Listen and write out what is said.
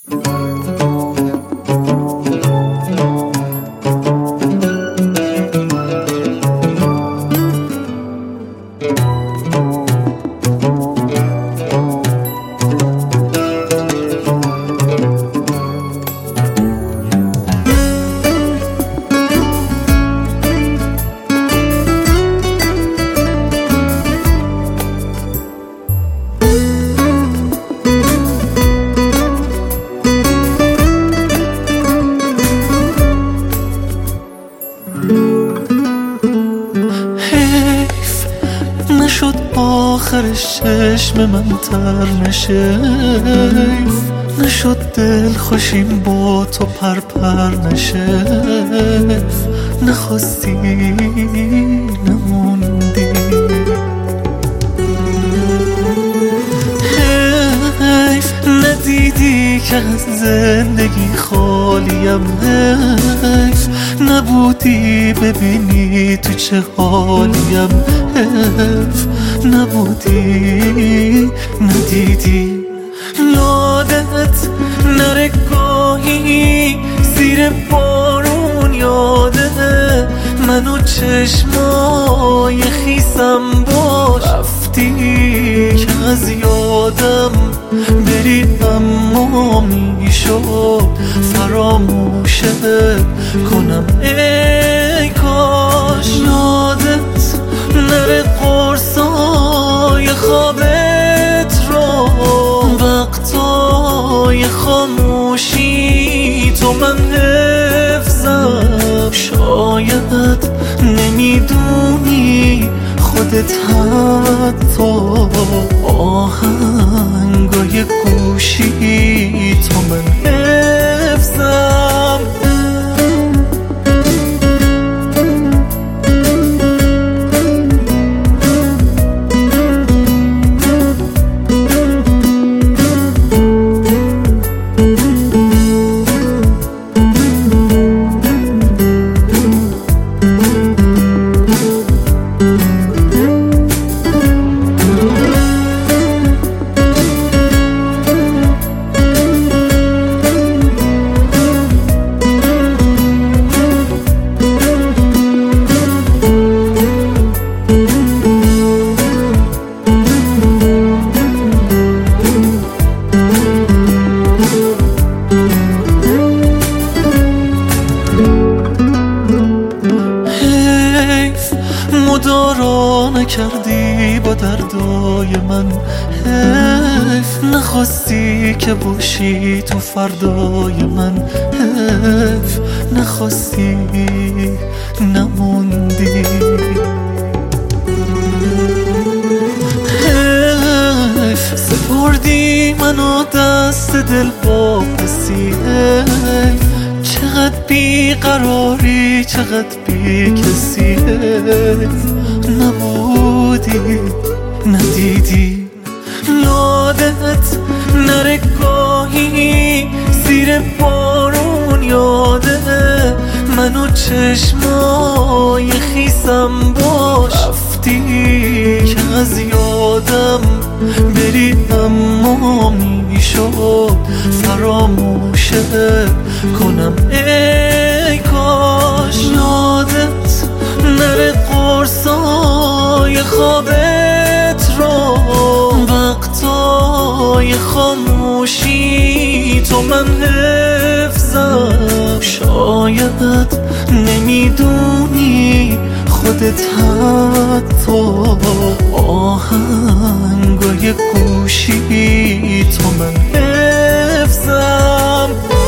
نشد آخرش چشم من تر نشیف، نشد دل خوشیم با تو پر نشیف، نخواستی نموندی. حیف ندیدی که از زندگی خالیم، حیف نبودی ببینی تو چه حالیم، حیف نبودی ندیدی. یادت نره گاهی زیر بارون، یاده منو چشمای خیسم باش، رفتی که از یادم بری اما میشد فراموشت کنم. ای کاش یادت نره قرصای خوابت رو، وقتای خاموشی تو من حفظم. شاید نمیدونی خودت حتی آهنگای گوشی تو من حفظم. مدارا نکردی با دردای من، حیف نخواستی که باشی تو فردای من، حیف نخواستی نموندی. حیف سپردی منو دست دل با پسی، حیف چقدر بیقراری چقدر بی کسی، نبودی ندیدی. یادت نره گاهی زیر بارون، یاده منو چشمای خیسم باش، رفتی که از یادم بری اما میشد فراموشت کنم. ای کاش یادت نره قرصای خوابت رو، وقتای خاموشی تو من حفظم. شاید نمیدونی خودت حتی آهنگای گوشی تو من حفظم.